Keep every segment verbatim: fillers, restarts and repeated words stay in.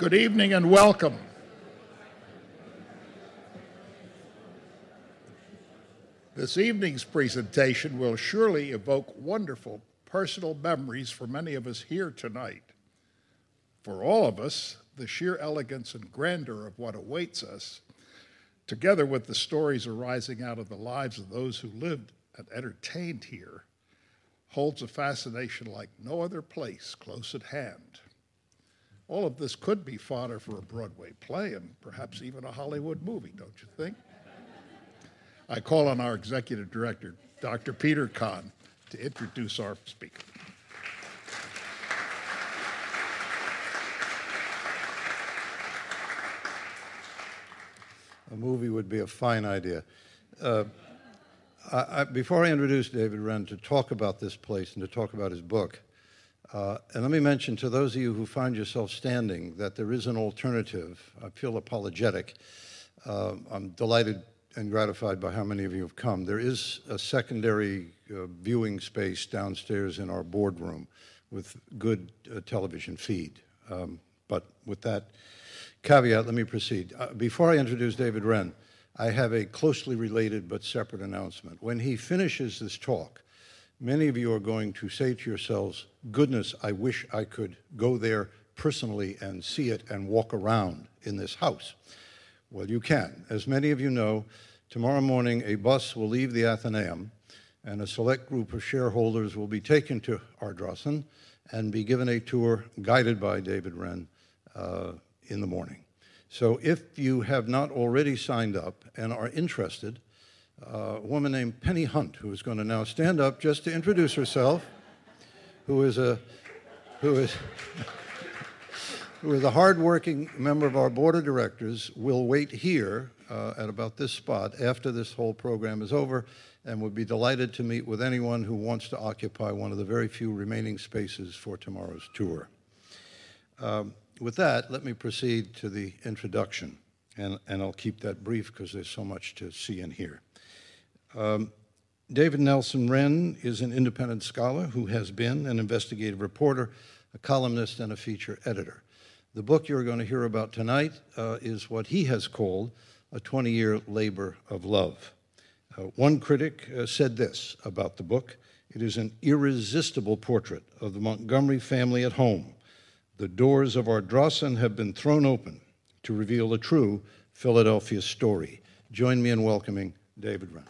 Good evening and welcome. This evening's presentation will surely evoke wonderful personal memories for many of us here tonight. For all of us, the sheer elegance and grandeur of what awaits us, together with the stories arising out of the lives of those who lived and entertained here, holds a fascination like no other place close at hand. All of this could be fodder for a Broadway play and perhaps even a Hollywood movie, don't you think? I call on our executive director, Doctor Peter Kahn, to introduce our speaker. A movie would be a fine idea. Uh, I, I, before I introduce David Wren to talk about this place and to talk about his book, uh, and let me mention to those of you who find yourself standing that there is an alternative. I feel apologetic. Uh, I'm delighted and gratified by how many of you have come. There is a secondary uh, viewing space downstairs in our boardroom with good uh, television feed. Um, but with that caveat, let me proceed. Uh, before I introduce David Wren, I have a closely related but separate announcement. When he finishes this talk, many of you are going to say to yourselves, goodness, I wish I could go there personally and see it and walk around in this house. Well, you can. As many of you know, tomorrow morning a bus will leave the Athenaeum and a select group of shareholders will be taken to Ardrossan and be given a tour guided by David Wren uh, in the morning. So if you have not already signed up and are interested, uh, a woman named Penny Hunt, who is going to now stand up just to introduce herself, who is a, who is... who is a hard-working member of our board of directors, will wait here uh, at about this spot after this whole program is over and would be delighted to meet with anyone who wants to occupy one of the very few remaining spaces for tomorrow's tour. Um, with that, let me proceed to the introduction, and, and I'll keep that brief because there's so much to see and hear. Um, David Nelson Wren is an independent scholar who has been an investigative reporter, a columnist, and a feature editor. The book you're going to hear about tonight uh, is what he has called a twenty-year labor of love. Uh, one critic uh, said this about the book: it is an irresistible portrait of the Montgomery family at home. The doors of Ardrossan have been thrown open to reveal a true Philadelphia story. Join me in welcoming David Wren.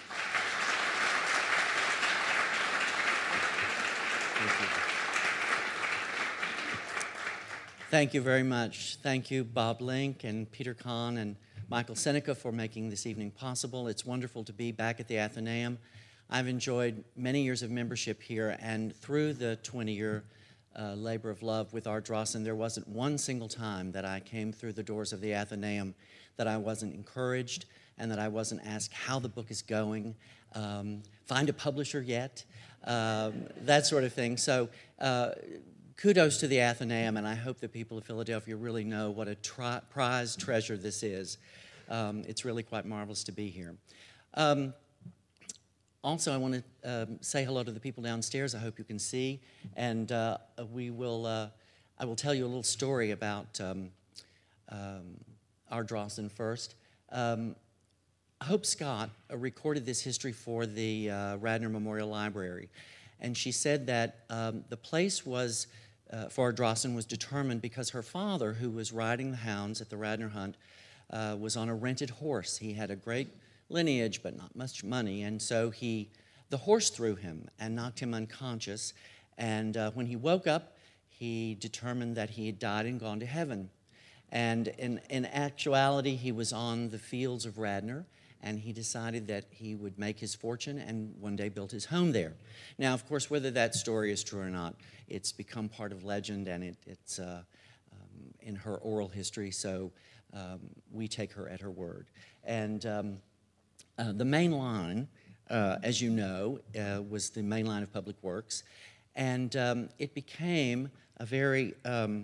Thank you very much. Thank you, Bob Link and Peter Kahn and Michael Seneca for making this evening possible. It's wonderful to be back at the Athenaeum. I've enjoyed many years of membership here, and through the twenty-year uh, labor of love with Ardrossan, there wasn't one single time that I came through the doors of the Athenaeum that I wasn't encouraged and that I wasn't asked how the book is going, um, find a publisher yet, um, that sort of thing. So. Uh, Kudos to the Athenaeum, and I hope the people of Philadelphia really know what a tri- prized treasure this is. Um, it's really quite marvelous to be here. Um, also, I want to um, say hello to the people downstairs. I hope you can see, and uh, we will. Uh, I will tell you a little story about um, um, Ardrossan first. Um, Hope Scott uh, recorded this history for the uh, Radnor Memorial Library, and she said that um, the place was. Uh, for Ardrossan was determined because her father, who was riding the hounds at the Radnor hunt, uh, was on a rented horse. He had a great lineage, but not much money, and so he, the horse threw him and knocked him unconscious. And uh, when he woke up, he determined that he had died and gone to heaven. And in, in actuality, he was on the fields of Radnor, and he decided that he would make his fortune and one day built his home there. Now, of course, whether that story is true or not, it's become part of legend, and it, it's uh, um, in her oral history, so um, we take her at her word. And um, uh, the main line, uh, as you know, uh, was the main line of Public Works, and um, it became a very um,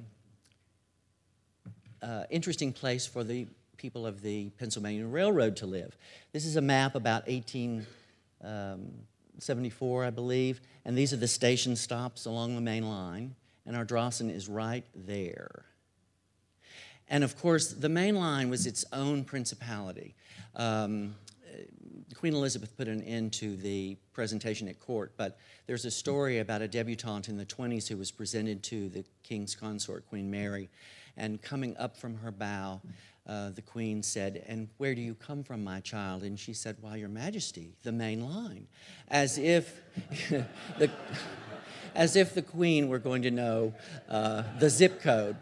uh, interesting place for the people of the Pennsylvania Railroad to live. This is a map about eighteen seventy-four, I believe, and these are the station stops along the main line, and Ardrossan is right there. And of course, the main line was its own principality. Um, Queen Elizabeth put an end to the presentation at court, but there's a story about a debutante in the twenties who was presented to the king's consort, Queen Mary, and coming up from her bow, uh, the queen said, "And where do you come from, my child?" And she said, "Why, your majesty, the main line," as if the, as if the queen were going to know uh, the zip code.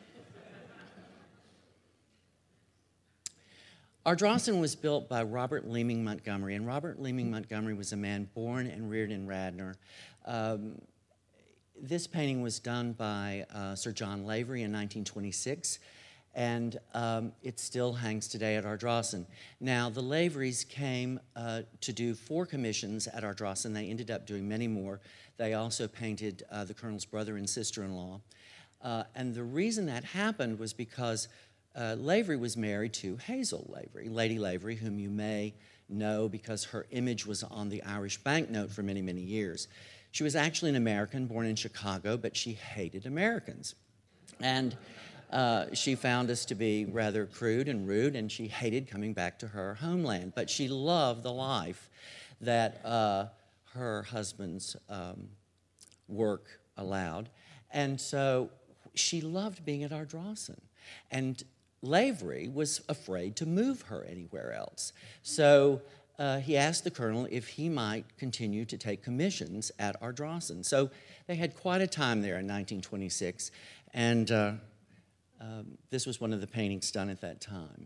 Ardrossan was built by Robert Leeming Montgomery, and Robert Leeming Montgomery was a man born and reared in Radnor. Um, this painting was done by uh, Sir John Lavery in nineteen twenty-six, and um, it still hangs today at Ardrossan. Now, the Laverys came uh, to do four commissions at Ardrossan. They ended up doing many more. They also painted uh, the Colonel's brother and sister-in-law. Uh, and the reason that happened was because Uh, Lavery was married to Hazel Lavery, Lady Lavery, whom you may know because her image was on the Irish banknote for many, many years. She was actually an American, born in Chicago, but she hated Americans. And uh, she found us to be rather crude and rude, and she hated coming back to her homeland. But she loved the life that uh, her husband's um, work allowed. And so she loved being at Ardrossan. And Lavery was afraid to move her anywhere else. So uh, he asked the colonel if he might continue to take commissions at Ardrossan. So they had quite a time there in nineteen twenty-six, and uh, um, this was one of the paintings done at that time.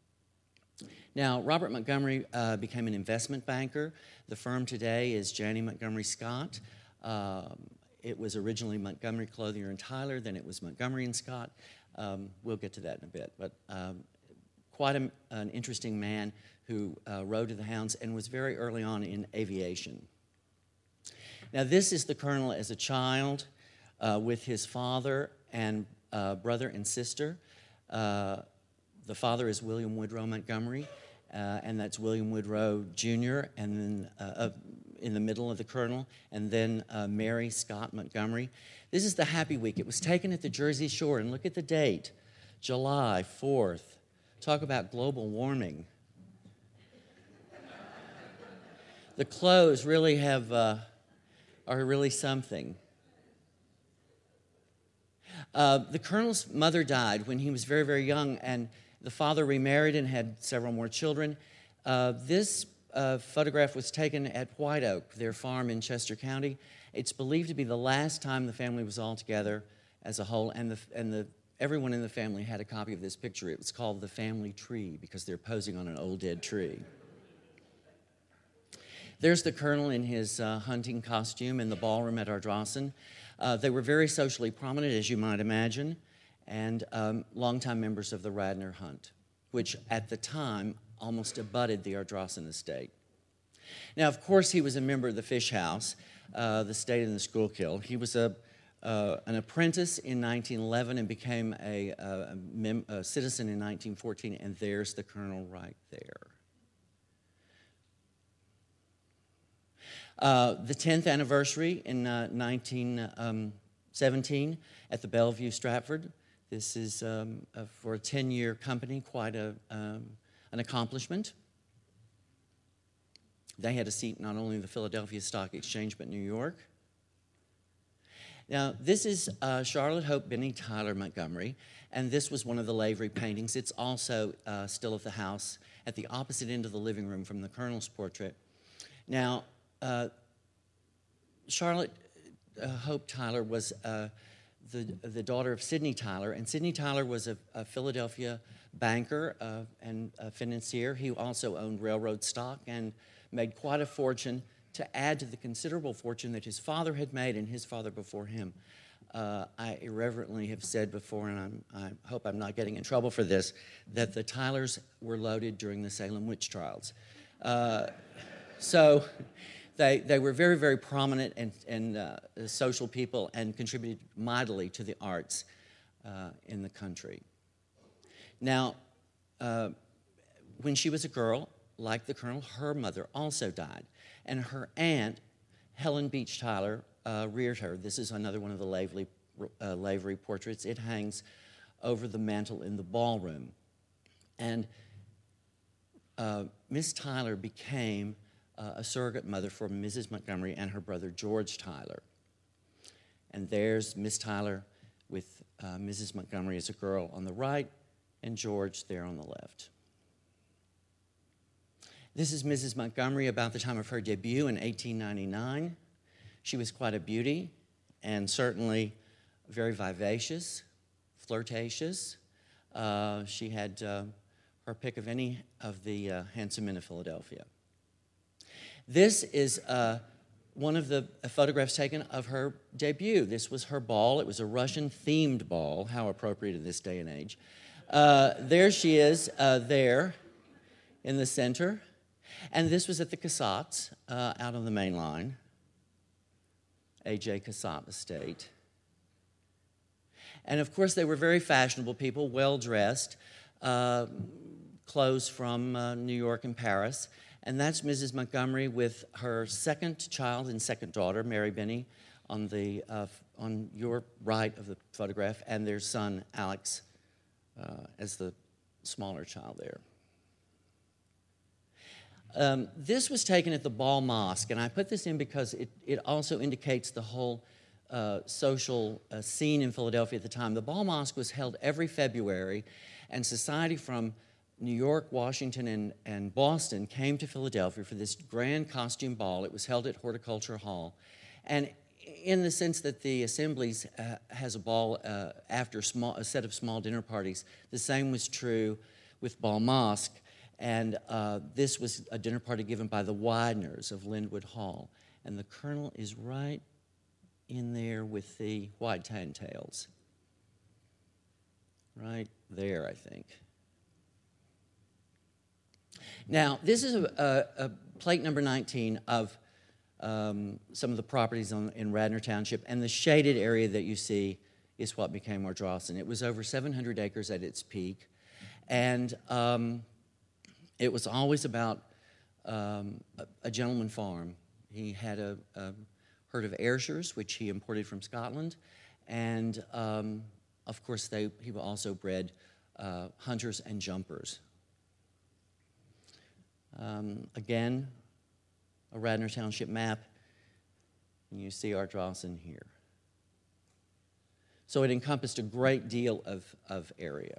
Now, Robert Montgomery uh, became an investment banker. The firm today is Janney Montgomery Scott. Um, it was originally Montgomery Clothier and Tyler, then it was Montgomery and Scott. Um, we'll get to that in a bit, but um, quite a, an interesting man who uh, rode to the hounds and was very early on in aviation. Now, this is the colonel as a child uh, with his father and uh, brother and sister. Uh, the father is William Woodrow Montgomery, uh, and that's William Woodrow Junior, and then uh, uh, in the middle of the colonel, and then uh, Mary Scott Montgomery. This is the Happy Week. It was taken at the Jersey Shore, and look at the date, July fourth. Talk about global warming. The clothes really have, uh, are really something. Uh, the colonel's mother died when he was very, very young, and the father remarried and had several more children. Uh, this uh, photograph was taken at White Oak, their farm in Chester County. It's believed to be the last time the family was all together as a whole, and, the, and the, everyone in the family had a copy of this picture. It was called the family tree because they're posing on an old dead tree. There's the colonel in his uh, hunting costume in the ballroom at Ardrossan. Uh, they were very socially prominent, as you might imagine, and um, longtime members of the Radnor Hunt, which at the time almost abutted the Ardrossan estate. Now, of course, he was a member of the Fish House, uh, the State and the Schuylkill. He was a, uh, an apprentice in nineteen eleven and became a, a, mem- a citizen in nineteen fourteen, and there's the colonel right there. Uh, the tenth anniversary in uh, nineteen seventeen at the Bellevue Stratford. This is, um, uh, for a ten-year company, quite a, um, an accomplishment. They had a seat not only in the Philadelphia Stock Exchange, but New York. Now, this is uh, Charlotte Hope Benny Tyler Montgomery, and this was one of the Lavery paintings. It's also uh, still at the house at the opposite end of the living room from the colonel's portrait. Now, Uh, Charlotte uh, Hope Tyler was uh, the, the daughter of Sidney Tyler, and Sidney Tyler was a, a Philadelphia banker uh, and a financier. He also owned railroad stock and made quite a fortune to add to the considerable fortune that his father had made and his father before him. Uh, I irreverently have said before, and I'm, I hope I'm not getting in trouble for this, that the Tylers were loaded during the Salem witch trials. Uh, so... They, they were very, very prominent and, and uh, social people and contributed mightily to the arts uh, in the country. Now, uh, when she was a girl, like the colonel, her mother also died. And her aunt, Helen Beach Tyler, uh, reared her. This is another one of the Lavery, uh, Lavery portraits. It hangs over the mantel in the ballroom. And uh, Miss Tyler became uh, a surrogate mother for Missus Montgomery and her brother George Tyler. And there's Miss Tyler with uh, Missus Montgomery as a girl on the right and George there on the left. This is Missus Montgomery about the time of her debut in eighteen ninety-nine. She was quite a beauty and certainly very vivacious, flirtatious. Uh, she had uh, her pick of any of the uh, handsome men of Philadelphia. This is uh, one of the photographs taken of her debut. This was her ball. It was a Russian-themed ball. How appropriate in this day and age. Uh, there she is, uh, there in the center. And this was at the Cassatt's uh, out on the main line, A J Cassatt Estate. And of course, they were very fashionable people, well-dressed, uh, clothes from uh, New York and Paris. And that's Missus Montgomery with her second child and second daughter, Mary Benny, on, the, uh, on your right of the photograph, and their son, Alex, uh, as the smaller child there. Um, this was taken at the Ball Mosque, and I put this in because it, it also indicates the whole uh, social uh, scene in Philadelphia at the time. The Ball Mosque was held every February, and society from New York, Washington, and, and Boston came to Philadelphia for this grand costume ball. It was held at Horticulture Hall. And in the sense that the Assemblies uh, has a ball uh, after small, a set of small dinner parties, the same was true with Ball Mosque. And uh, this was a dinner party given by the Wideners of Linwood Hall. And the Colonel is right in there with the white tails. Right there, I think. Now, this is a, a, a plate number nineteen of um, some of the properties on, in Radnor Township, and the shaded area that you see is what became Ardrossan. It was over seven hundred acres at its peak, and um, it was always about um, a, a gentleman farm. He had a, a herd of Ayrshires, which he imported from Scotland, and um, of course they, he also bred uh, hunters and jumpers. Um, again, a Radnor Township map, and you see Ardrossan here. So it encompassed a great deal of, of area.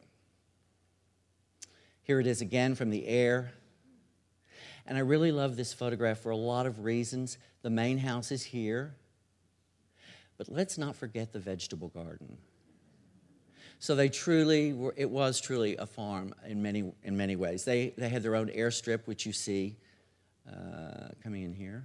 Here it is again from the air. And I really love this photograph for a lot of reasons. The main house is here, but let's not forget the vegetable garden. So they truly were, it was truly a farm in many, in many ways. They, they had their own airstrip, which you see uh, coming in here.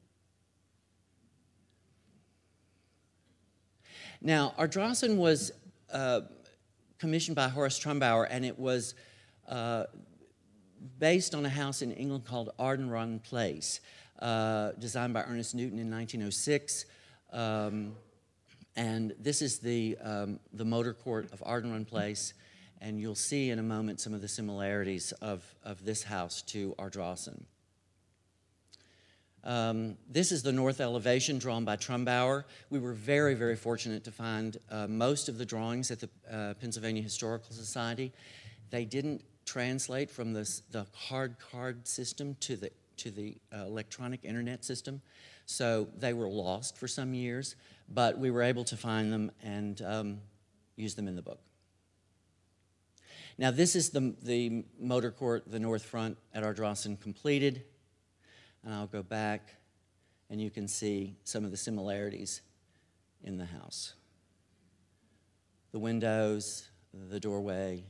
Now, Ardrossan was uh, commissioned by Horace Trumbauer, and it was uh, based on a house in England called Arden Run Place, uh, designed by Ernest Newton in nineteen oh six. Um, And this is the, um, the motor court of Arden Run Place, and you'll see in a moment some of the similarities of, of this house to Ardrossan. Um, this is the north elevation drawn by Trumbauer. We were very, very fortunate to find uh, most of the drawings at the uh, Pennsylvania Historical Society. They didn't translate from the, the hard card system to the, to the uh, electronic internet system, so they were lost for some years. But we were able to find them and um, use them in the book. Now, this is the, the motor court, the north front at Ardrossan completed. And I'll go back, and you can see some of the similarities in the house. The windows, the doorway.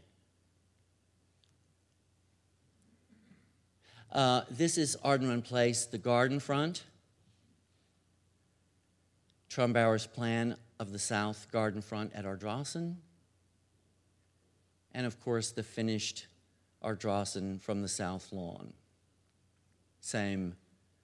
Uh, this is Arden Run Place, the garden front. Trumbauer's plan of the south garden front at Ardrossan, and of course the finished Ardrossan from the south lawn. Same.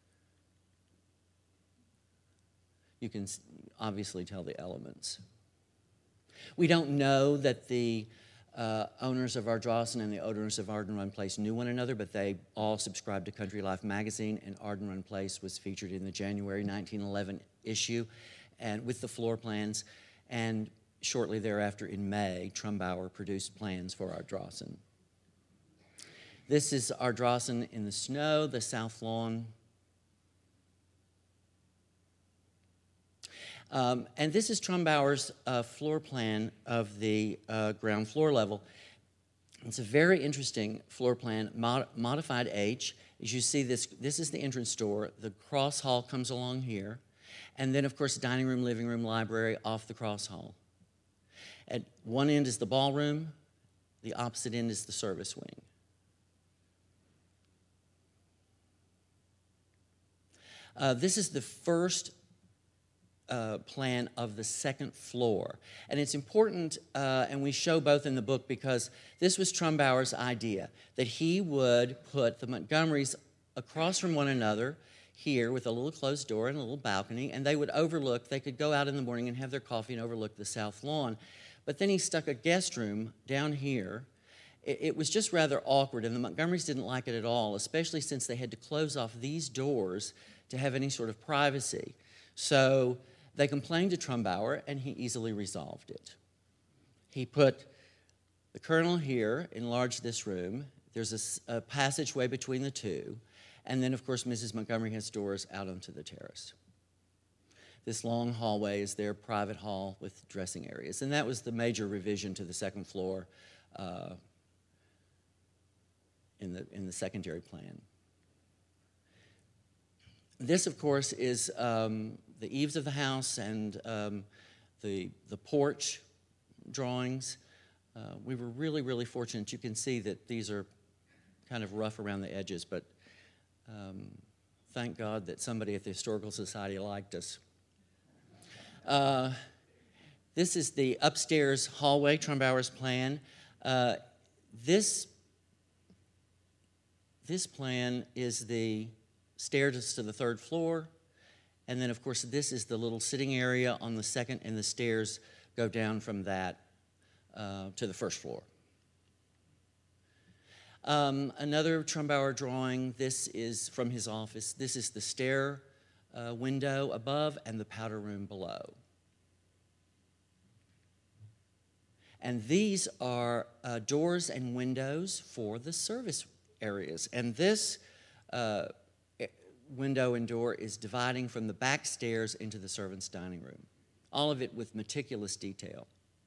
You can obviously tell the elements. We don't know that the uh, owners of Ardrossan and the owners of Arden Run Place knew one another, but they all subscribed to Country Life magazine, and Arden Run Place was featured in the January nineteen eleven issue, and with the floor plans. And shortly thereafter, in May, Trumbauer produced plans for Ardrossan. This is Ardrossan in the snow, the south lawn. Um, and this is Trumbauer's uh, floor plan of the uh, ground floor level. It's a very interesting floor plan, mod modified H. As you see, this, this is the entrance door. The cross hall comes along here. And then, of course, dining room, living room, library off the cross hall. At one end is the ballroom. The opposite end is the service wing. Uh, this is the first uh, plan of the second floor. And it's important, uh, and we show both in the book, because this was Trumbauer's idea, that he would put the Montgomerys across from one another here with a little closed door and a little balcony, and they would overlook, they could go out in the morning and have their coffee and overlook the south lawn. But then he stuck a guest room down here. It, it was just rather awkward, and the Montgomerys didn't like it at all, especially since they had to close off these doors to have any sort of privacy. So they complained to Trumbauer, and he easily resolved it. He put the Colonel here, enlarged this room. There's a, a passageway between the two. And then, of course, Missus Montgomery has doors out onto the terrace. This long hallway is their private hall with dressing areas. And that was the major revision to the second floor uh, in the, in the secondary plan. This, of course, is um, the eaves of the house and um, the, the porch drawings. Uh, we were really, really fortunate. You can see that these are kind of rough around the edges, but um, thank God that somebody at the Historical Society liked us. Uh, this is the upstairs hallway, Trumbauer's plan. Uh, this, this plan is the stairs to the third floor. And then, of course, this is the little sitting area on the second, and the stairs go down from that uh, to the first floor. Um, another Trumbauer drawing, this is from his office. This is the stair uh, window above and the powder room below. And these are uh, doors and windows for the service areas. And this uh, window and door is dividing from the back stairs into the servants' dining room. All of it with meticulous detail.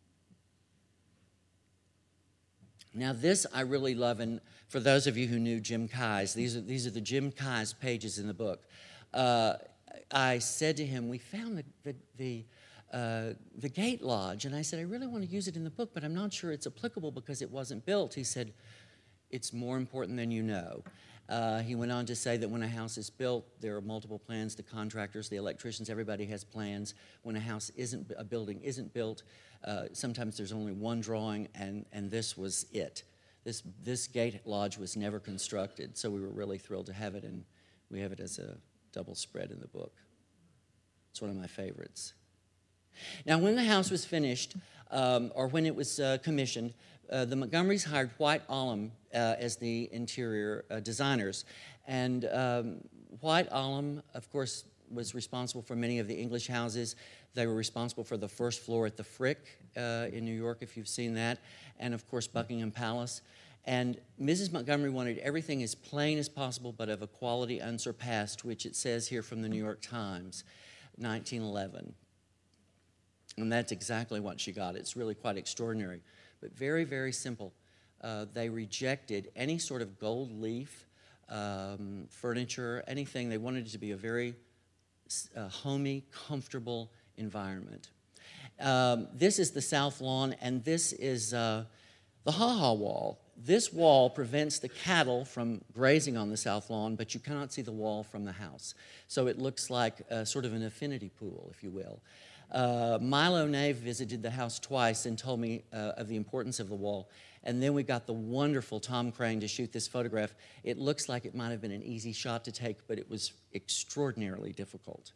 Now this I really love, and for those of you who knew Jim Keyes, these are, these are the Jim Keyes pages in the book. Uh, I said to him, we found the, the, the, uh, the gate lodge, and I said, I really want to use it in the book, but I'm not sure it's applicable because it wasn't built. He said, it's more important than you know. Uh, he went on to say that when a house is built, there are multiple plans. The contractors, the electricians, everybody has plans. When a house isn't, a building isn't built, uh, sometimes there's only one drawing, and, and this was it. This, this gate lodge was never constructed, so we were really thrilled to have it, and we have it as a double spread in the book. It's one of my favorites. Now, when the house was finished, um, or when it was uh, commissioned, Uh, the Montgomerys hired White Ollum uh, as the interior uh, designers. And um, White Ollum, of course, was responsible for many of the English houses. They were responsible for the first floor at the Frick uh, in New York, if you've seen that, and, of course, Buckingham Palace. And Missus Montgomery wanted everything as plain as possible, but of a quality unsurpassed, which it says here from the New York Times, nineteen eleven. And that's exactly what she got. It's really quite extraordinary. But very, very simple. Uh, they rejected any sort of gold leaf um, furniture, anything. They wanted it to be a very uh, homey, comfortable environment. Um, this is the south lawn, and this is uh, the ha-ha wall. This wall prevents the cattle from grazing on the south lawn, but you cannot see the wall from the house. So it looks like uh, sort of an affinity pool, if you will. Uh, Milo Nave visited the house twice and told me uh, of the importance of the wall. And then we got the wonderful Tom Crane to shoot this photograph. It looks like it might have been an easy shot to take, but it was extraordinarily difficult.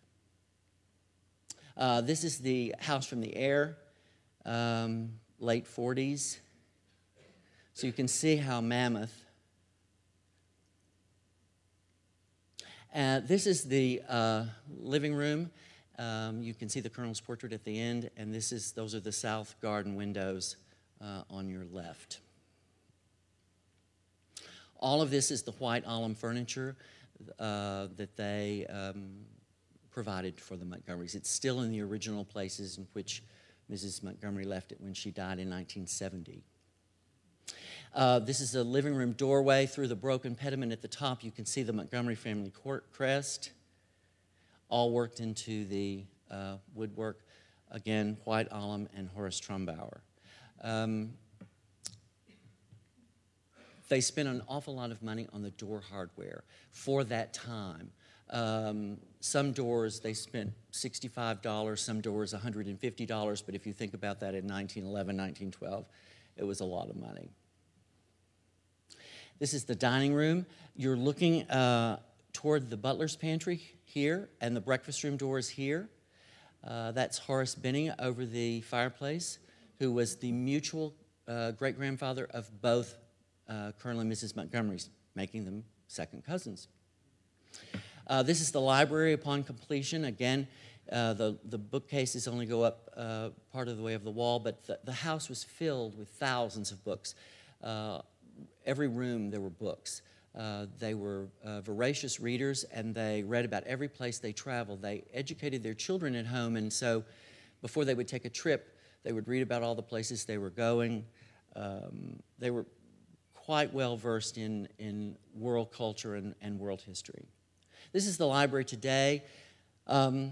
Uh, this is the house from the air, um, late forties. So you can see how mammoth. Uh, this is the uh, living room. Um, you can see the Colonel's portrait at the end, and this is those are the south garden windows uh, on your left. All of this is the white alum furniture uh, that they um, provided for the Montgomerys. It's still in the original places in which Missus Montgomery left it when she died in nineteen seventy. Uh, this is a living room doorway. Through the broken pediment at the top, you can see the Montgomery family court crest, all worked into the uh, woodwork. Again, white alum and Horace Trumbauer. Um, they spent an awful lot of money on the door hardware for that time. Um, some doors, they spent sixty-five dollars, some doors one hundred fifty dollars, but if you think about that in nineteen eleven, nineteen twelve, it was a lot of money. This is the dining room. You're looking uh, toward the butler's pantry here, and the breakfast room door is here. Uh, that's Horace Benning over the fireplace, who was the mutual uh, great-grandfather of both uh, Colonel and Missus Montgomery's, making them second cousins. Uh, this is the library upon completion. Again, uh, the, the bookcases only go up uh, part of the way of the wall, but the, the house was filled with thousands of books. Uh, every room there were books. Uh, they were uh, voracious readers, and they read about every place they traveled. They educated their children at home, and so before they would take a trip, they would read about all the places they were going. Um, they were quite well versed in, in world culture and, and world history. This is the library today. Um,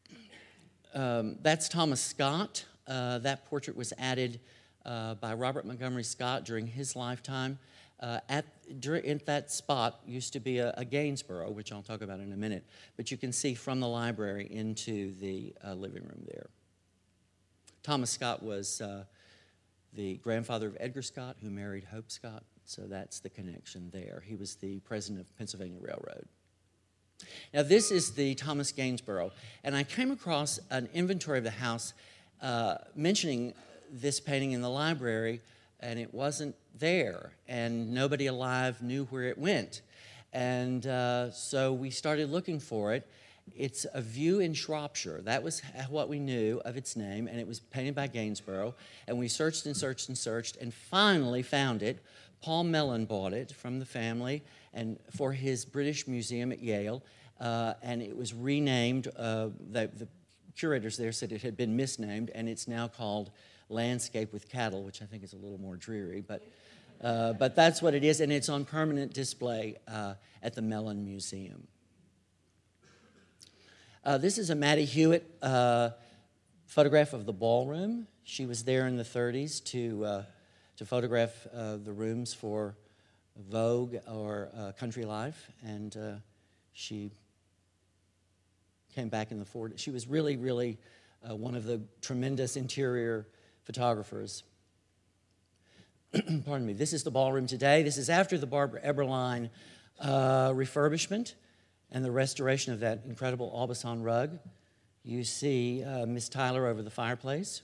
um, that's Thomas Scott. Uh, that portrait was added uh, by Robert Montgomery Scott during his lifetime. Uh, at, during, at that spot used to be a, a Gainsborough, which I'll talk about in a minute, but you can see from the library into the uh, living room there. Thomas Scott was uh, the grandfather of Edgar Scott, who married Hope Scott, so that's the connection there. He was the president of Pennsylvania Railroad. Now, this is the Thomas Gainsborough, and I came across an inventory of the house uh, mentioning this painting in the library, and it wasn't there, and nobody alive knew where it went. And uh, so we started looking for it. It's a view in Shropshire. That was what we knew of its name, and it was painted by Gainsborough. And we searched and searched and searched, and finally found it. Paul Mellon bought it from the family and for his British Museum at Yale, uh, and it was renamed. Uh, the, the curators there said it had been misnamed, and it's now called Landscape with Cattle, which I think is a little more dreary, but uh, but that's what it is, and it's on permanent display uh, at the Mellon Museum. Uh, this is a Mattie Hewitt uh, photograph of the ballroom. She was there in the thirties to uh, to photograph uh, the rooms for Vogue or uh, Country Life, and uh, she came back in the forties. She was really, really uh, one of the tremendous interior photographers. Pardon me. This is the ballroom today. This is after the Barbara Eberline uh, refurbishment and the restoration of that incredible Aubusson rug. You see uh, Miss Tyler over the fireplace.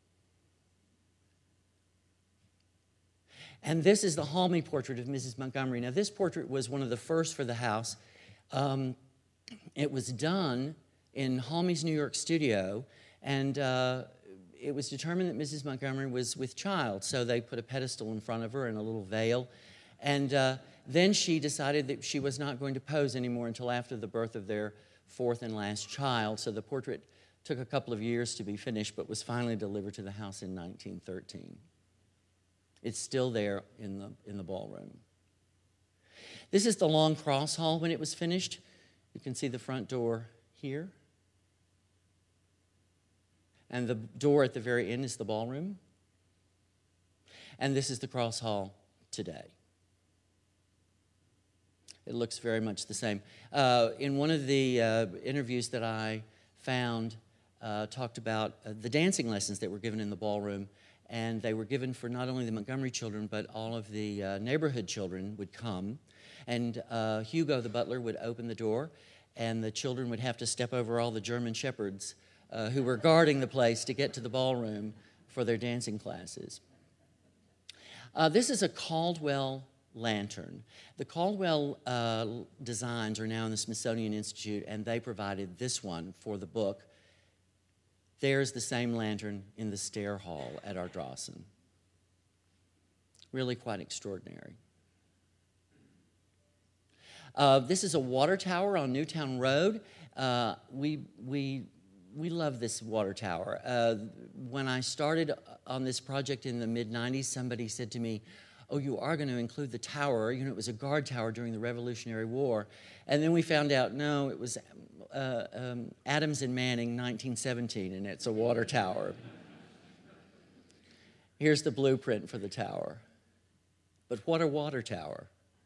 And this is the Halmy portrait of Missus Montgomery. Now, this portrait was one of the first for the house. Um, it was done in Halmy's New York studio, and uh, it was determined that Missus Montgomery was with child, so they put a pedestal in front of her and a little veil. And uh, then she decided that she was not going to pose anymore until after the birth of their fourth and last child. So the portrait took a couple of years to be finished, but was finally delivered to the house in nineteen thirteen. It's still there in the, in the ballroom. This is the long cross hall when it was finished. You can see the front door here. And the door at the very end is the ballroom. And this is the cross hall today. It looks very much the same. Uh, in one of the uh, interviews that I found, uh, talked about uh, the dancing lessons that were given in the ballroom, and they were given for not only the Montgomery children, but all of the uh, neighborhood children would come, and uh, Hugo, the butler, would open the door, and the children would have to step over all the German shepherds uh, who were guarding the place to get to the ballroom for their dancing classes. Uh, this is a Caldwell lantern. The Caldwell uh, designs are now in the Smithsonian Institute, and they provided this one for the book there's the same lantern in the stair hall at Ardrossan. Really quite extraordinary. Uh, this is a water tower on Newtown Road. Uh, we, we, we love this water tower. Uh, when I started on this project in the mid nineties, somebody said to me, oh, you are going to include the tower. You know, it was a guard tower during the Revolutionary War. And then we found out, no, it was uh, um, Adams and Manning, nineteen seventeen, and it's a water tower. Here's the blueprint for the tower. But what a water tower.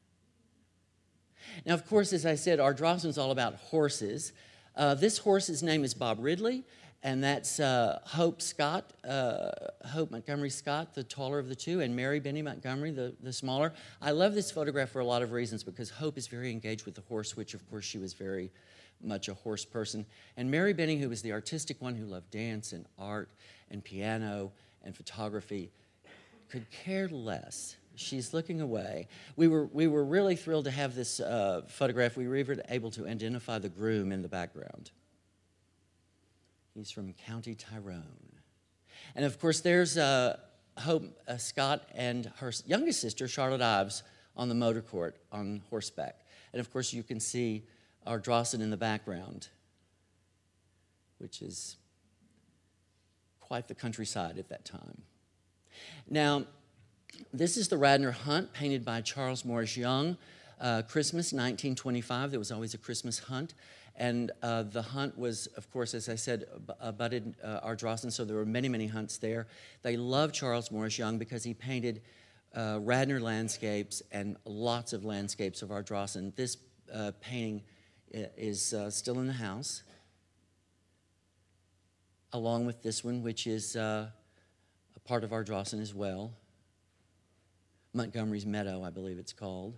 Now, of course, as I said, Ardrossan's all about horses. Uh, this horse's name is Bob Ridley, and that's uh, Hope Scott, uh, Hope Montgomery Scott, the taller of the two, and Mary Benny Montgomery, the, the smaller. I love this photograph for a lot of reasons, because Hope is very engaged with the horse, which, of course, she was very much a horse person. And Mary Benny, who was the artistic one who loved dance and art and piano and photography, could care less. She's looking away. We were, we were really thrilled to have this uh, photograph. We were even able to identify the groom in the background. He's from County Tyrone. And of course, there's uh, Hope uh, Scott and her youngest sister, Charlotte Ives, on the motor court on horseback. And of course, you can see Ardrossan in the background, which is quite the countryside at that time. Now, this is the Radnor Hunt, painted by Charles Morris Young. Uh, Christmas, nineteen twenty-five. There was always a Christmas hunt. And uh, the hunt was, of course, as I said, abutted uh, Ardrossan, so there were many, many hunts there. They loved Charles Morris Young because he painted uh, Radnor landscapes and lots of landscapes of Ardrossan. This uh, painting is uh, still in the house, along with this one, which is uh, a part of Ardrossan as well. Montgomery's Meadow, I believe it's called.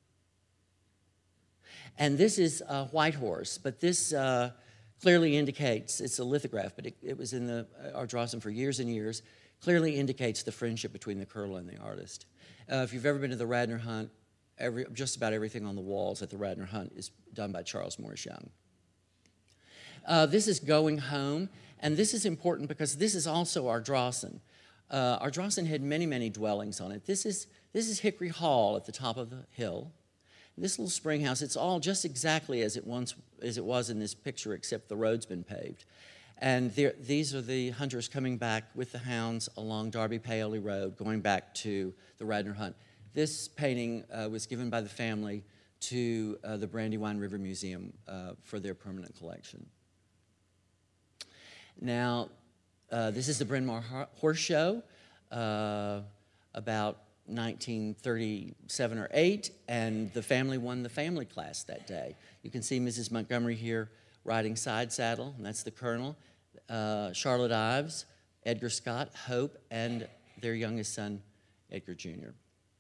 And this is a white horse, but this uh, clearly indicates, it's a lithograph, but it, it was in the Ardrossan for years and years, clearly indicates the friendship between the colonel and the artist. Uh, if you've ever been to the Radnor Hunt, every, just about everything on the walls at the Radnor Hunt is done by Charles Morris Young. Uh, this is Going Home, and this is important because this is also Ardrossan. Uh, Ardrossan had many, many dwellings on it. This is, this is Hickory Hall at the top of the hill. This little spring house, it's all just exactly as it once as it was in this picture, except the road's been paved. And there, these are the hunters coming back with the hounds along Darby Paoli Road, going back to the Radnor Hunt. This painting uh, was given by the family to uh, the Brandywine River Museum uh, for their permanent collection. Now, uh, this is the Bryn Mawr Horse Show, uh, about nineteen thirty-seven or eight, and the family won the family class that day. You can see Missus Montgomery here riding side saddle, and that's the colonel, uh, Charlotte Ives, Edgar Scott, Hope, and their youngest son, Edgar Junior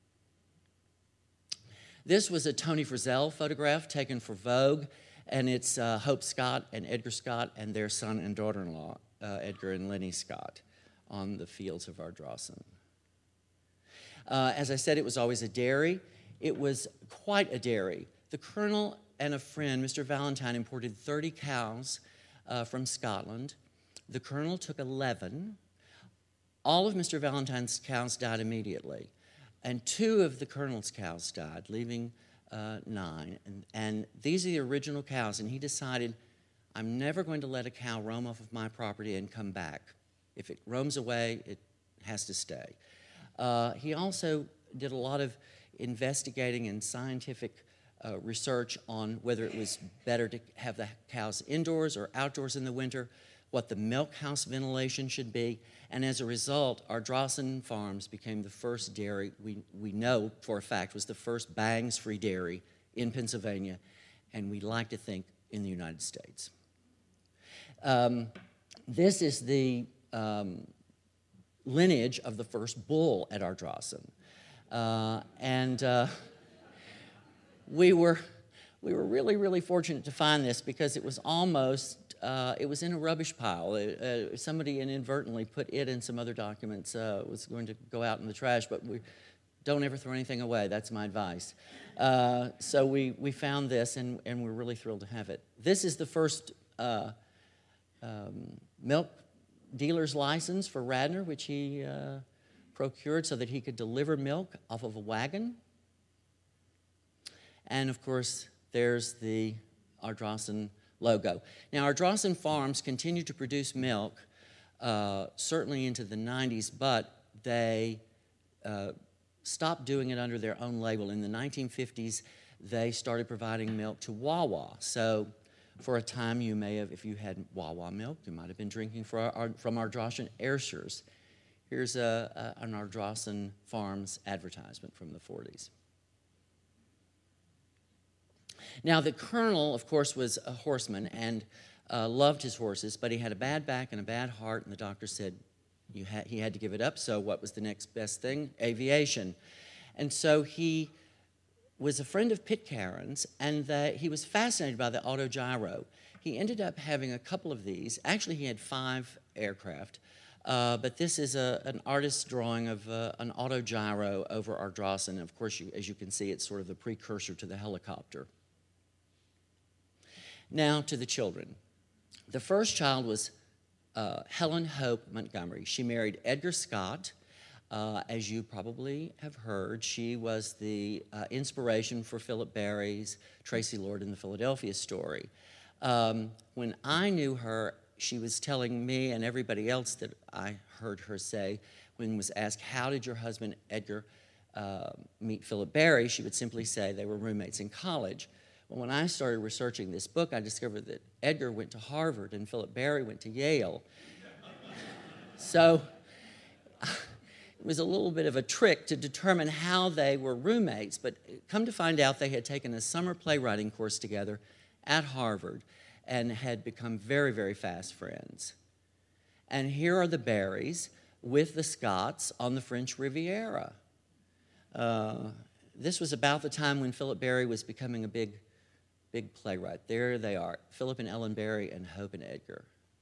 This was a Tony Frizzell photograph taken for Vogue, and it's uh, Hope Scott and Edgar Scott and their son and daughter-in-law, uh, Edgar and Lenny Scott, on the fields of Ardrossan. Uh, as I said, it was always a dairy. It was quite a dairy. The colonel and a friend, Mister Valentine, imported thirty cows uh, from Scotland. The colonel took eleven. All of Mister Valentine's cows died immediately, and two of the colonel's cows died, leaving uh, nine. And, and these are the original cows, and he decided, I'm never going to let a cow roam off of my property and come back. If it roams away, it has to stay. Uh, he also did a lot of investigating and scientific uh, research on whether it was better to have the cows indoors or outdoors in the winter, what the milk house ventilation should be, and as a result, Ardrossan Farms became the first dairy we, we know for a fact was the first bangs-free dairy in Pennsylvania, and we like to think in the United States. Um, this is the um, lineage of the first bull at Ardrossan. Uh, and uh, we were we were really, really fortunate to find this because it was almost, uh, it was in a rubbish pile. Uh, somebody inadvertently put it and some other documents, uh, was going to go out in the trash, but we don't ever throw anything away. That's my advice. Uh, so we, we found this, and, and we're really thrilled to have it. This is the first uh, um, milk dealer's license for Radnor, which he uh, procured so that he could deliver milk off of a wagon. And of course, there's the Ardrossan logo. Now, Ardrossan Farms continued to produce milk uh, certainly into the nineties, but they uh, stopped doing it under their own label. In the nineteen fifties, they started providing milk to Wawa. So for a time, you may have, if you had Wawa milk, you might have been drinking for our, from Ardrossan Ayrshires. Here's a, a, an Ardrossan Farms advertisement from the forties. Now, the colonel, of course, was a horseman and uh, loved his horses, but he had a bad back and a bad heart, and the doctor said you ha- he had to give it up. So what was the next best thing? Aviation. And so he was a friend of Pitcairn's, and the, he was fascinated by the autogyro. He ended up having a couple of these. Actually, he had five aircraft, uh, but this is a, an artist's drawing of uh, an autogyro over Ardrossan. Of course, you, as you can see, it's sort of the precursor to the helicopter. Now to the children. The first child was uh, Helen Hope Montgomery. She married Edgar Scott. Uh, as you probably have heard, she was the uh, inspiration for Philip Barry's Tracy Lord in the Philadelphia Story. Um, when I knew her, she was telling me and everybody else that I heard her say, when was asked, how did your husband Edgar uh, meet Philip Barry, she would simply say they were roommates in college. Well, when I started researching this book, I discovered that Edgar went to Harvard and Philip Barry went to Yale. So it was a little bit of a trick to determine how they were roommates, but come to find out they had taken a summer playwriting course together at Harvard and had become very, very fast friends. And here are the Barrys with the Scotts on the French Riviera. Uh, this was about the time when Philip Barry was becoming a big Big playwright. There they are, Philip and Ellen Barry and Hope and Edgar.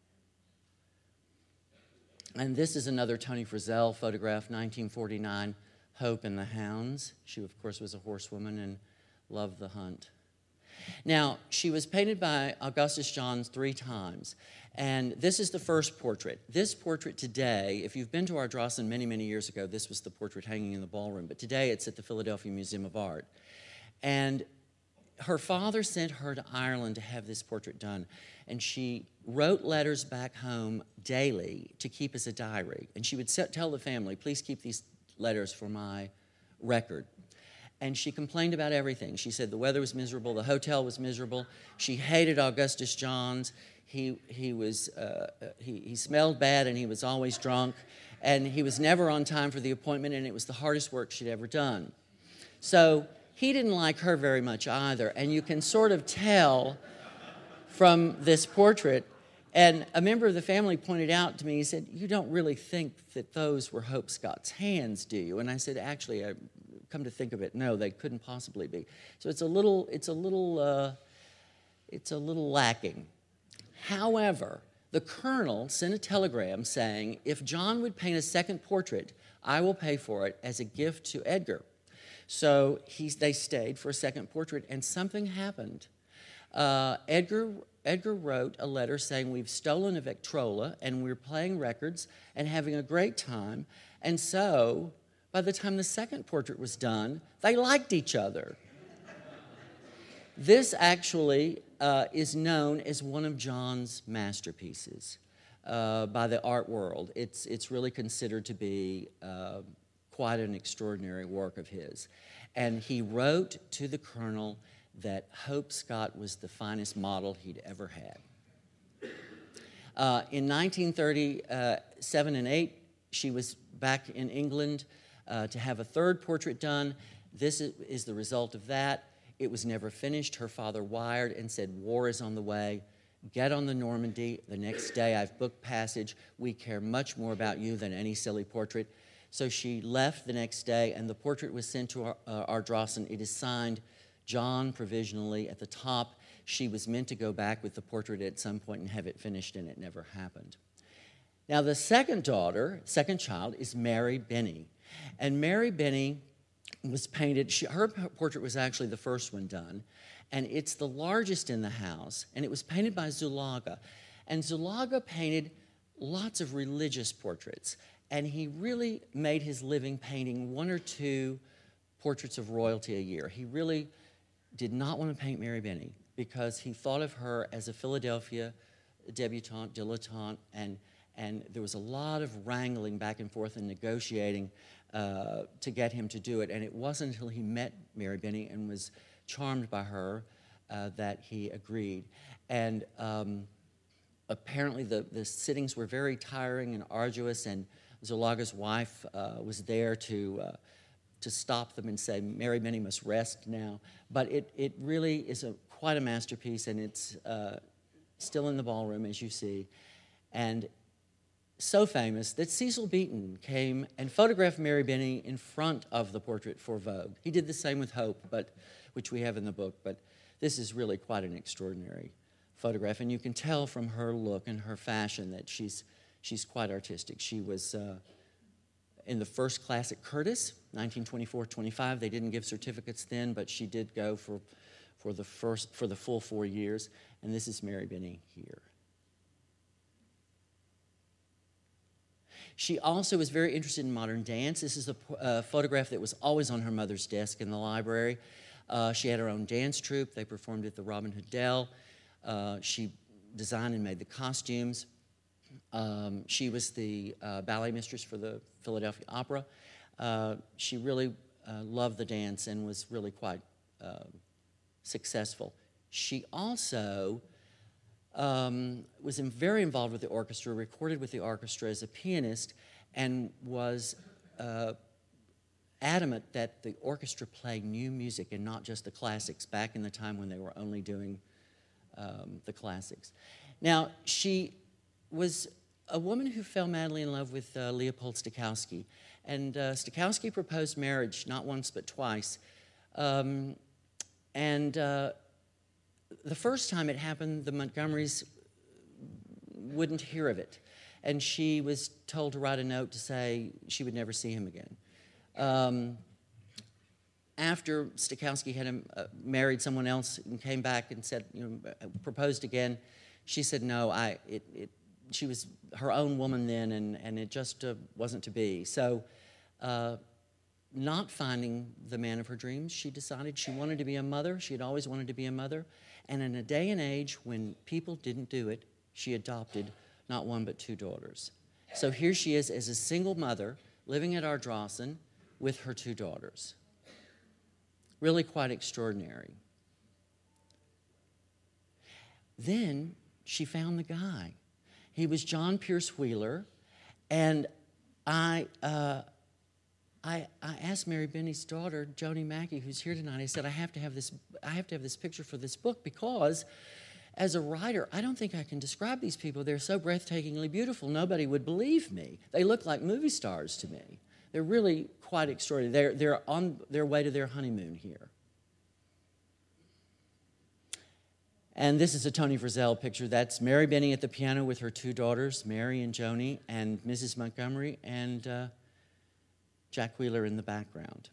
And this is another Tony Frizzell photograph, nineteen forty-nine, Hope and the Hounds. She, of course, was a horsewoman and loved the hunt. Now, she was painted by Augustus Johns three times, and this is the first portrait. This portrait today, if you've been to Ardrossan many, many years ago, this was the portrait hanging in the ballroom, but today it's at the Philadelphia Museum of Art. And her father sent her to Ireland to have this portrait done, and she wrote letters back home daily to keep as a diary. And she would set, tell the family, please keep these letters for my record. And she complained about everything. She said the weather was miserable, the hotel was miserable. She hated Augustus Johns. He, he, was, uh, he, he smelled bad, and he was always drunk. And he was never on time for the appointment, and it was the hardest work she'd ever done. So he didn't like her very much either, and you can sort of tell from this portrait. And a member of the family pointed out to me, he said, you don't really think that those were Hope Scott's hands, do you? And I said, actually, I come to think of it, no, they couldn't possibly be. So it's a little, it's a little, uh, it's a little lacking. However, the colonel sent a telegram saying, if John would paint a second portrait, I will pay for it as a gift to Edgar. So he, they stayed for a second portrait, and something happened. Uh, Edgar, Edgar wrote a letter saying, we've stolen a Victrola, and we're playing records and having a great time. And so, by the time the second portrait was done, they liked each other. This actually uh, is known as one of John's masterpieces uh, by the art world. It's, it's really considered to be Uh, quite an extraordinary work of his. And he wrote to the colonel that Hope Scott was the finest model he'd ever had. Uh, in nineteen thirty-seven and eight, she was back in England uh, to have a third portrait done. This is, is the result of that. It was never finished. Her father wired and said, war is on the way. Get on the Normandy. The next day, I've booked passage. We care much more about you than any silly portrait. So she left the next day, and the portrait was sent to our, uh, Ardrossan. It is signed John provisionally at the top. She was meant to go back with the portrait at some point and have it finished, and it never happened. Now, the second daughter, second child, is Mary Benny. And Mary Benny was painted, she, her portrait was actually the first one done, and it's the largest in the house, and it was painted by Zulaga. And Zulaga painted lots of religious portraits. And he really made his living painting one or two portraits of royalty a year. He really did not want to paint Mary Benny because he thought of her as a Philadelphia debutante, dilettante, and, and there was a lot of wrangling back and forth and negotiating uh, to get him to do it. And it wasn't until he met Mary Benny and was charmed by her uh, that he agreed. And um, apparently the, the sittings were very tiring and arduous, and Zulaga's wife uh, was there to uh, to stop them and say, Mary Benny must rest now. But it, it really is a, quite a masterpiece, and it's uh, still in the ballroom, as you see. And so famous that Cecil Beaton came and photographed Mary Benny in front of the portrait for Vogue. He did the same with Hope, but, which we have in the book, but this is really quite an extraordinary photograph. And you can tell from her look and her fashion that she's, she's quite artistic. She was uh, in the first class at Curtis, nineteen twenty-four twenty-five. They didn't give certificates then, but she did go for, for, the, first, for the full four years. And this is Mary Benny here. She also was very interested in modern dance. This is a uh, photograph that was always on her mother's desk in the library. Uh, she had her own dance troupe. They performed at the Robin Hood Dell. Uh, she designed and made the costumes. Um, she was the uh, ballet mistress for the Philadelphia Opera. Uh, she really uh, loved the dance and was really quite uh, successful. She also um, was in, very involved with the orchestra, recorded with the orchestra as a pianist, and was uh, adamant that the orchestra play new music and not just the classics, back in the time when they were only doing um, the classics. Now, she was a woman who fell madly in love with uh, Leopold Stokowski. And uh, Stokowski proposed marriage not once but twice. Um, and uh, the first time it happened, the Montgomerys wouldn't hear of it. And she was told to write a note to say she would never see him again. Um, after Stokowski had um, uh, married someone else and came back and said, you know, proposed again, she said, no, I, it, it, she was her own woman then, and, and it just uh, wasn't to be. So uh, not finding the man of her dreams, she decided she wanted to be a mother. She had always wanted to be a mother. And in a day and age when people didn't do it, she adopted not one but two daughters. So here she is as a single mother living at Ardrossan with her two daughters. Really quite extraordinary. Then she found the guy. He was John Pierce Wheeler, and I, uh, I, I asked Mary Benny's daughter, Joni Mackey, who's here tonight. I said, I have to have this. I have to have this picture for this book because, as a writer, I don't think I can describe these people. They're so breathtakingly beautiful. Nobody would believe me. They look like movie stars to me. They're really quite extraordinary. They're they're on their way to their honeymoon here. And this is a Tony Frizzell picture. That's Mary Benny at the piano with her two daughters, Mary and Joni, and Missus Montgomery, and uh, Jack Wheeler in the background.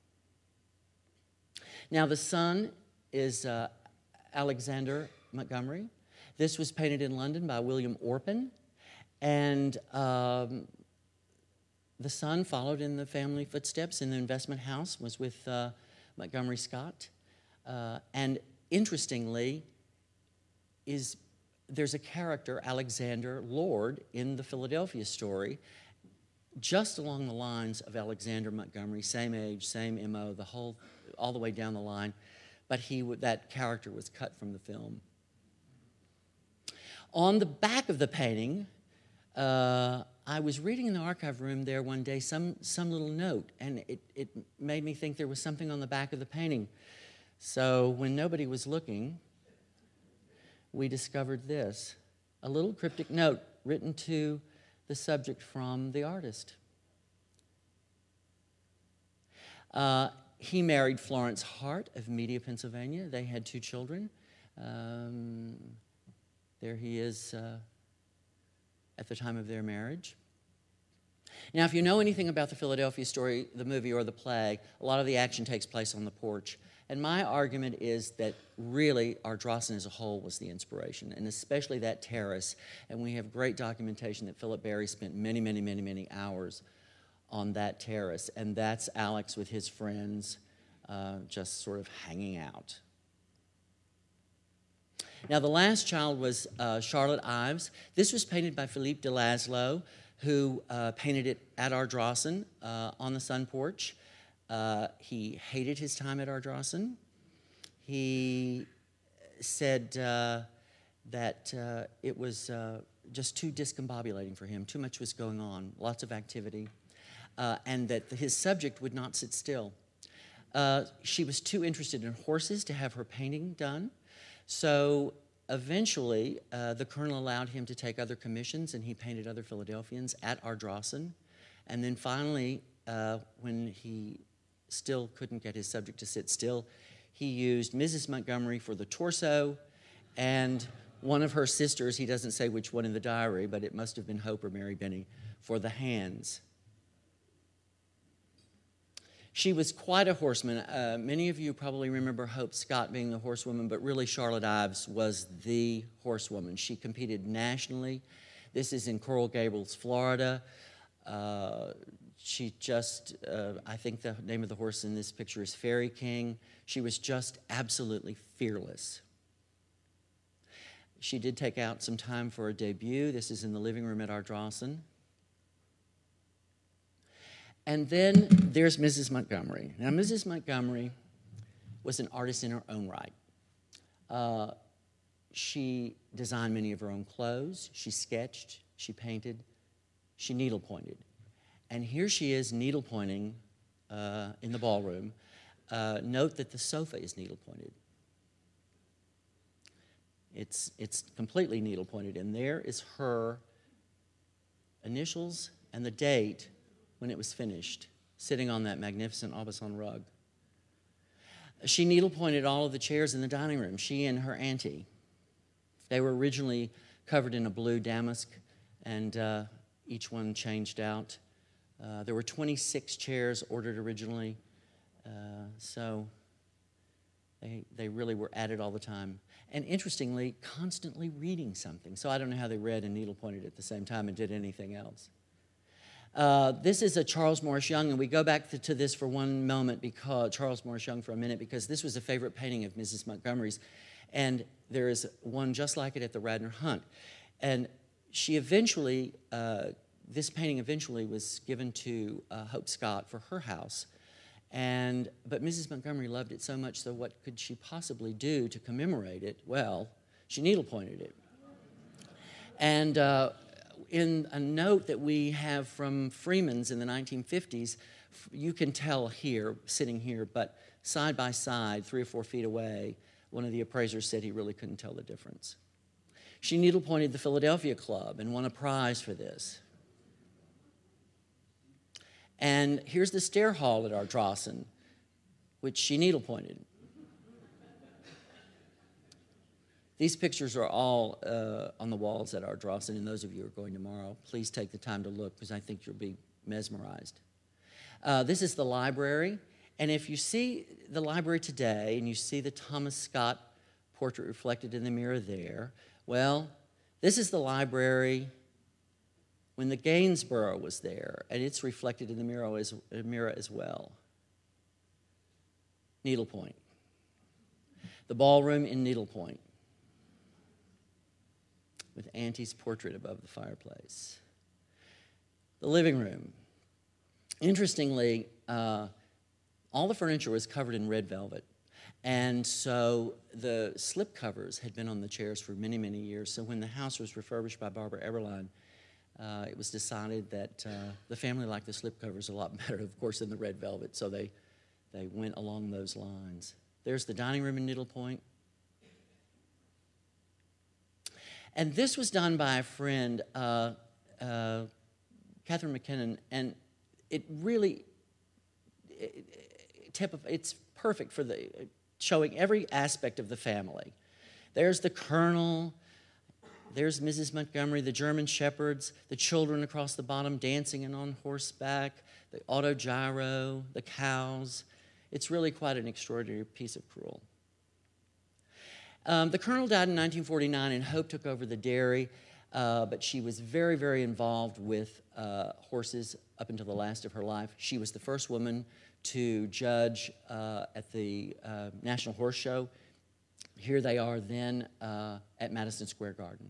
Now, the son is uh, Alexander Montgomery. This was painted in London by William Orpen, and um, the son followed in the family footsteps in the investment house, was with uh, Montgomery Scott. Uh, and interestingly, is there's a character, Alexander Lord, in the Philadelphia story, just along the lines of Alexander Montgomery, same age, same M O, the whole, all the way down the line, but he that character was cut from the film. On the back of the painting, uh, I was reading in the archive room there one day some, some little note, and it, it made me think there was something on the back of the painting. So when nobody was looking, we discovered this, a little cryptic note written to the subject from the artist. Uh, he married Florence Hart of Media, Pennsylvania. They had two children. Um, there he is uh, at the time of their marriage. Now, if you know anything about the Philadelphia story, the movie or the play, a lot of the action takes place on the porch. And my argument is that really Ardrossan as a whole was the inspiration, and especially that terrace. And we have great documentation that Philip Barry spent many, many, many, many hours on that terrace. And that's Alex with his friends uh, just sort of hanging out. Now, the last child was uh, Charlotte Ives. This was painted by Philippe de Laszlo, who uh, painted it at Ardrossan uh, on the sun porch. Uh, he hated his time at Ardrossan. He said uh, that uh, it was uh, just too discombobulating for him. Too much was going on, lots of activity, uh, and that his subject would not sit still. Uh, she was too interested in horses to have her painting done. So eventually, uh, the colonel allowed him to take other commissions, and he painted other Philadelphians at Ardrossan. And then finally, uh, when he still couldn't get his subject to sit still, he used Missus Montgomery for the torso, and one of her sisters, he doesn't say which one in the diary, but it must have been Hope or Mary Benny, for the hands. She was quite a horseman. Uh, many of you probably remember Hope Scott being the horsewoman, but really Charlotte Ives was the horsewoman. She competed nationally. This is in Coral Gables, Florida. Uh, she just, uh, I think the name of the horse in this picture is Fairy King. She was just absolutely fearless. She did take out some time for a debut. This is in the living room at Ardrossan. And then there's Missus Montgomery. Now, Missus Montgomery was an artist in her own right. Uh, she designed many of her own clothes. She sketched, she painted, she needlepointed. And here she is needlepointing uh, in the ballroom. Uh, note that the sofa is needlepointed. It's, it's completely needlepointed, and there is her initials and the date when it was finished, sitting on that magnificent Aubusson rug. She needlepointed all of the chairs in the dining room, she and her auntie. They were originally covered in a blue damask, and uh, each one changed out. Uh, there were twenty-six chairs ordered originally, uh, so they, they really were at it all the time. And interestingly, constantly reading something. So I don't know how they read and needlepointed at the same time and did anything else. Uh, this is a Charles Morris Young, and we go back to, to this for one moment, because Charles Morris Young for a minute, because this was a favorite painting of Missus Montgomery's, and there is one just like it at the Radnor Hunt. And she eventually, uh, this painting eventually was given to uh, Hope Scott for her house, and but Missus Montgomery loved it so much, so what could she possibly do to commemorate it? Well, she needlepointed it. And uh, in a note that we have from Freeman's in the nineteen fifties, you can tell here, sitting here, but side by side, three or four feet away, one of the appraisers said he really couldn't tell the difference. She needlepointed the Philadelphia Club and won a prize for this. And here's the stair hall at Ardrossan, which she needlepointed. These pictures are all uh, on the walls at Ardrossan, and those of you who are going tomorrow, please take the time to look, because I think you'll be mesmerized. Uh, this is the library, and if you see the library today, and you see the Thomas Scott portrait reflected in the mirror there, well, this is the library when the Gainsborough was there, and it's reflected in the mirror as, mirror as well. Needlepoint. The ballroom in needlepoint, with Auntie's portrait above the fireplace. The living room. Interestingly, uh, all the furniture was covered in red velvet. And so the slip covers had been on the chairs for many, many years. So when the house was refurbished by Barbara Eberlein, uh, it was decided that uh, the family liked the slip covers a lot better, of course, than the red velvet. So they, they went along those lines. There's the dining room in needlepoint. And this was done by a friend, uh, uh, Catherine McKinnon, and it really, it, it, it's perfect for the showing every aspect of the family. There's the Colonel, there's Missus Montgomery, the German shepherds, the children across the bottom dancing and on horseback, the autogyro, the cows. It's really quite an extraordinary piece of crewel. Um, the Colonel died in nineteen forty-nine, and Hope took over the dairy, uh, but she was very, very involved with uh, horses up until the last of her life. She was the first woman to judge uh, at the uh, National Horse Show. Here they are then uh, at Madison Square Garden.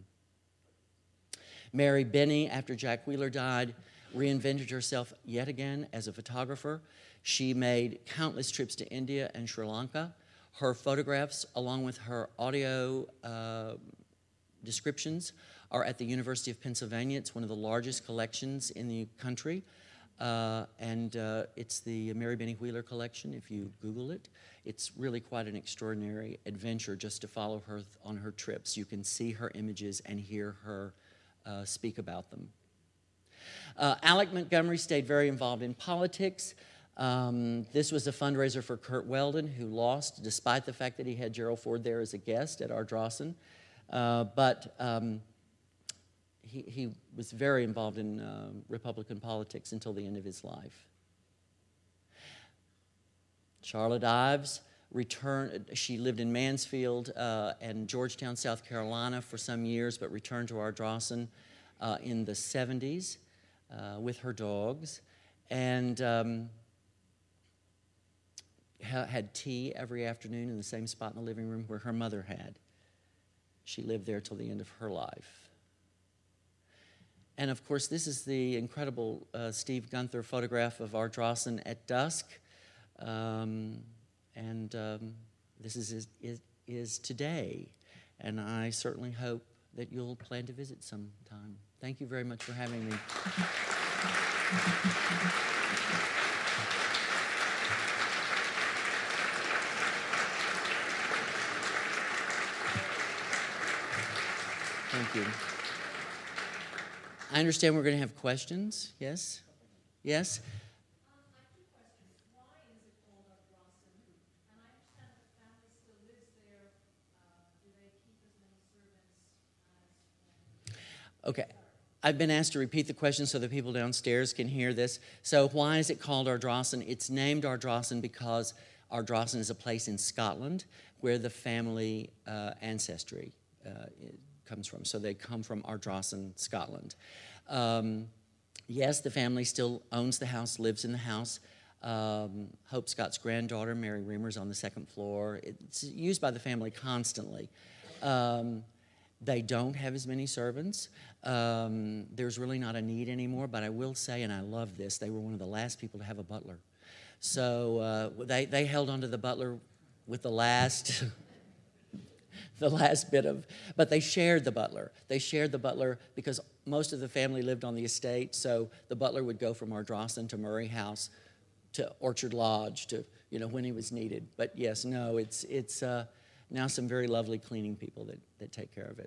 Mary Benny, after Jack Wheeler died, reinvented herself yet again as a photographer. She made countless trips to India and Sri Lanka. Her photographs, along with her audio uh, descriptions, are at the University of Pennsylvania. It's one of the largest collections in the country. Uh, and uh, it's the Mary Benny Wheeler collection, if you Google it. It's really quite an extraordinary adventure just to follow her th- on her trips. You can see her images and hear her uh, speak about them. Uh, Alec Montgomery stayed very involved in politics. Um, this was a fundraiser for Kurt Weldon, who lost despite the fact that he had Gerald Ford there as a guest at Ardrossan. Uh, but um, he, he was very involved in uh, Republican politics until the end of his life. Charlotte Ives returned. She lived in Mansfield uh, and Georgetown, South Carolina for some years, but returned to Ardrossan uh, in the seventies uh, with her dogs. And um, had tea every afternoon in the same spot in the living room where her mother had. She lived there till the end of her life. And of course, this is the incredible uh, Steve Gunther photograph of Ardrossan at dusk. Um, and um, this is, is, is today. And I certainly hope that you'll plan to visit sometime. Thank you very much for having me. Thank you. I understand we're going to have questions. Yes? Yes? Um, I have two questions. Why is it called Ardrossan? And I understand that the family still lives there. Uh, do they keep as many servants as... Okay. I've been asked to repeat the question so the people downstairs can hear this. So why is it called Ardrossan? It's named Ardrossan because Ardrossan is a place in Scotland where the family uh, ancestry uh, comes from. So they come from Ardrossan, Scotland. Um, yes, the family still owns the house, lives in the house. Um, Hope Scott's granddaughter, Mary Reamer's on the second floor. It's used by the family constantly. Um, they don't have as many servants. Um, there's really not a need anymore, but I will say, and I love this, they were one of the last people to have a butler. So uh, they, they held on to the butler with the last... the last bit of, but they shared the butler. They shared the butler because most of the family lived on the estate, so the butler would go from Ardrossan to Murray House to Orchard Lodge to, you know, when he was needed. But yes, no, it's it's uh, now some very lovely cleaning people that, that take care of it.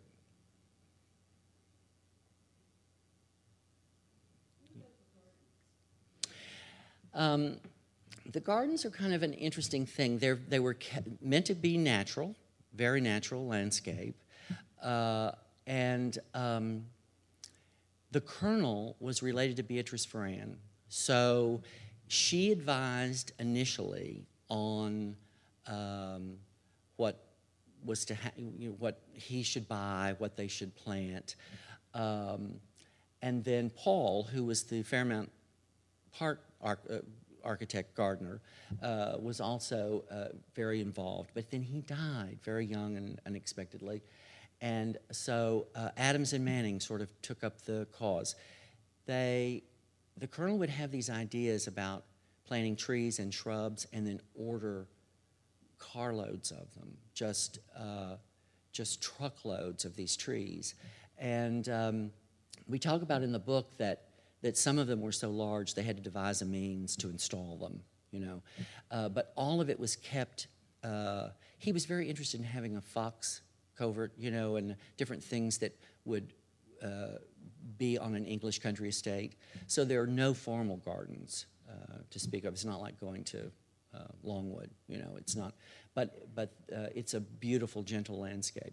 Um, the gardens are kind of an interesting thing. They're, they were meant to be natural, very natural landscape. Uh, and um, the Colonel was related to Beatrice Ferran. So she advised initially on um, what was to ha- you know, what he should buy, what they should plant. Um, and then Paul, who was the Fairmount Park arch- uh, architect gardener, uh, was also uh, very involved. But then he died very young and unexpectedly. And so uh, Adams and Manning sort of took up the cause. They, the Colonel would have these ideas about planting trees and shrubs and then order carloads of them, just, uh, just truckloads of these trees. And um, we talk about in the book that that some of them were so large they had to devise a means to install them, you know. Uh, but all of it was kept, uh, he was very interested in having a fox covert, you know, and different things that would uh, be on an English country estate. So there are no formal gardens uh, to speak of. It's not like going to uh, Longwood, you know, it's not. But, but uh, it's a beautiful, gentle landscape.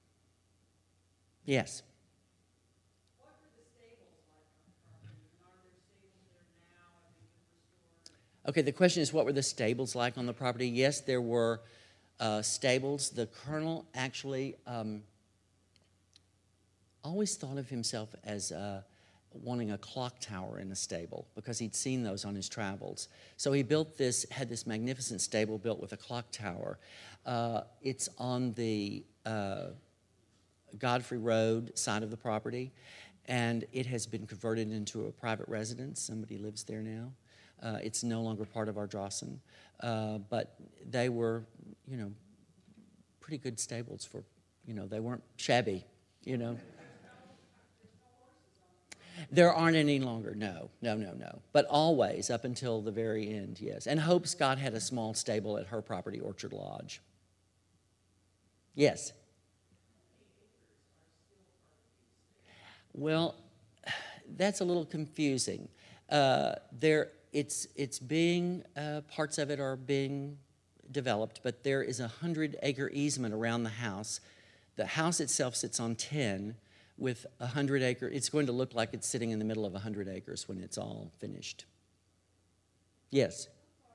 Yes? Okay, the question is, what were the stables like on the property? Yes, there were uh, stables. The colonel actually um, always thought of himself as uh, wanting a clock tower in a stable because he'd seen those on his travels. So he built this, had this magnificent stable built with a clock tower. Uh, it's on the uh, Godfrey Road side of the property, and it has been converted into a private residence. Somebody lives there now. Uh, it's no longer part of Ardrossan, uh, but they were, you know, pretty good stables for, you know, they weren't shabby, you know. There aren't any longer, no, no, no, no. But always, up until the very end, yes. And Hope Scott had a small stable at her property, Orchard Lodge. Yes. Well, that's a little confusing. Uh, there, it's it's being uh, parts of it are being developed, but there is a hundred acre easement around the house. The house itself sits on ten, with a hundred acre. It's going to look like it's sitting in the middle of a hundred acres when it's all finished. Yes.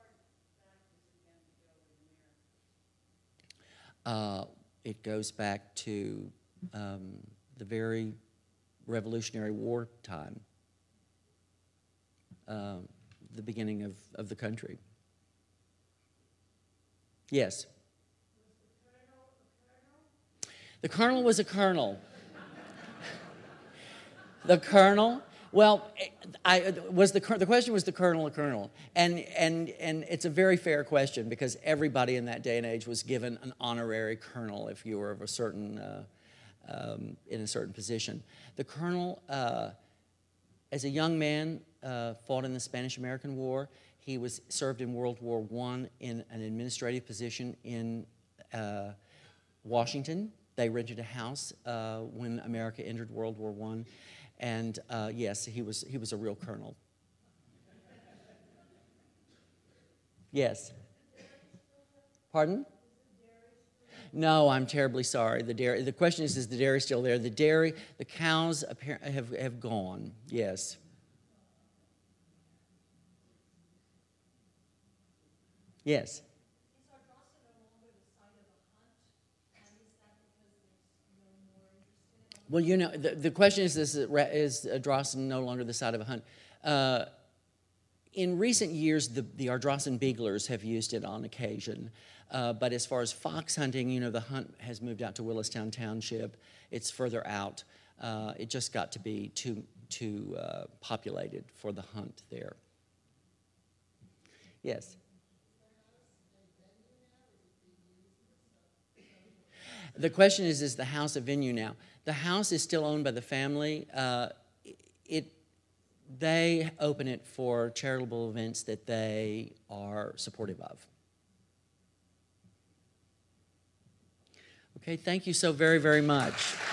Uh, it goes back to um, the very Revolutionary War time, uh, the beginning of, of the country. Yes. The colonel was a colonel. The colonel. Well, I was the the question was the colonel a colonel, and and and it's a very fair question because everybody in that day and age was given an honorary colonel if you were of a certain uh, um, in a certain position. The colonel, uh, as a young man, uh, fought in the Spanish-American War. He was served in World War One in an administrative position in uh, Washington. They rented a house uh, when America entered World War One, and uh, yes, he was he was a real colonel. Yes. Pardon? No, I'm terribly sorry. The dairy. The question is: is the dairy still there? The dairy, the cows apparently have have gone. Yes. Yes. Well, you know, the, the question is: this is Ardrossan no longer the site of a hunt? Uh, in recent years, the, the Ardrossan Beaglers have used it on occasion. Uh, but as far as fox hunting, you know, the hunt has moved out to Willistown Township. It's further out. Uh, it just got to be too too uh, populated for the hunt there. Yes. The question is, is the house a venue now? The house is still owned by the family. Uh, it, they open it for charitable events that they are supportive of. Okay, thank you so very, very much.